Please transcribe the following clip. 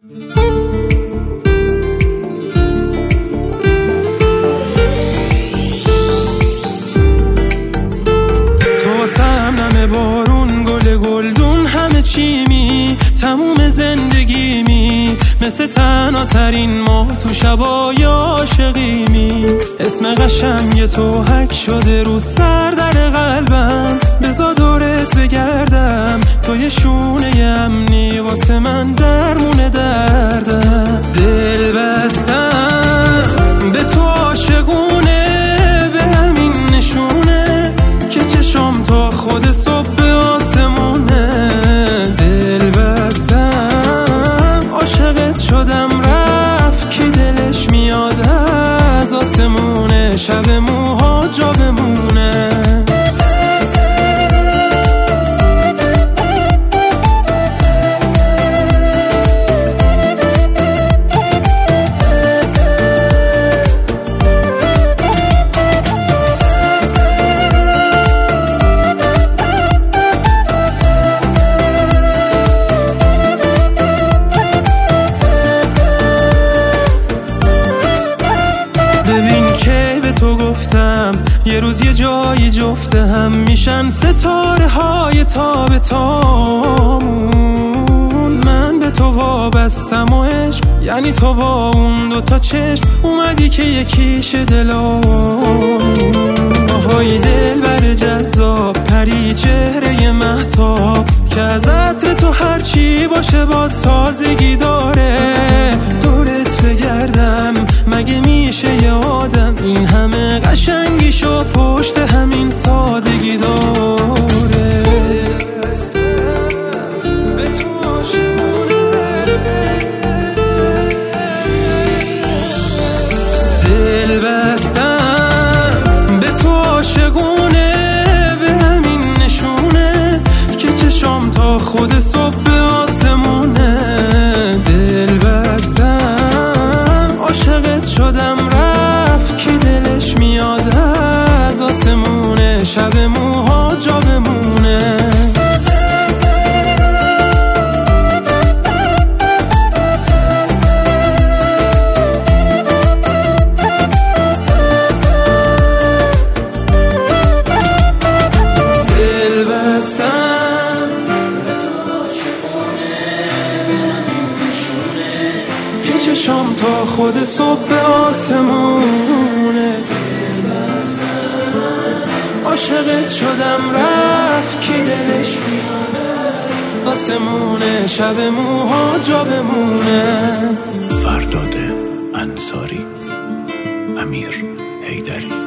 بارون گل گلدون همه چیمی تموم زندگیمی مثل تنها ترین ماه تو شبای عاشقیمی اسم قشنگ تو حک شده رو سر در قلبم بزا دورت بگردم تو یه شونه امنی واسه من درمون دردم دل بستم به تو عاشقونه به همین نشونه که چشم تا خود صبح به آسمونه دل بستم عاشقت شدم رفت کی دلش میاد از آسمونه شب موها جا بمونه یه روز یه جایی جفته هم میشن ستاره های تا به تامون من به تو وابستم و عشق یعنی تو با اون دوتا چشم اومدی که یکیش دلامون آهای دل بر جذاب پری چهره مهتاب که از عطر تو هرچی باشه باز تازگی داره دورت بگردم مگه میشه یه آدم این همه قشنگیشو پشت همین سادگی داره به تو عاشقونه دل بستم به تو عاشقونه به همین نشونه که چشم تا خود صبح به آسمونه دل بستم عاشقت شدم رفت کی دلش میاد از آسمونه شب موها جا بمونه دل بستم به تو عاشقونه به همین نشونه که چشم تا خود صبح به آسمونه عاشقت شدم رفت کی دلش میاد آسمونه شب موها جا بمونه فرداد انصاری، امیر حیدری.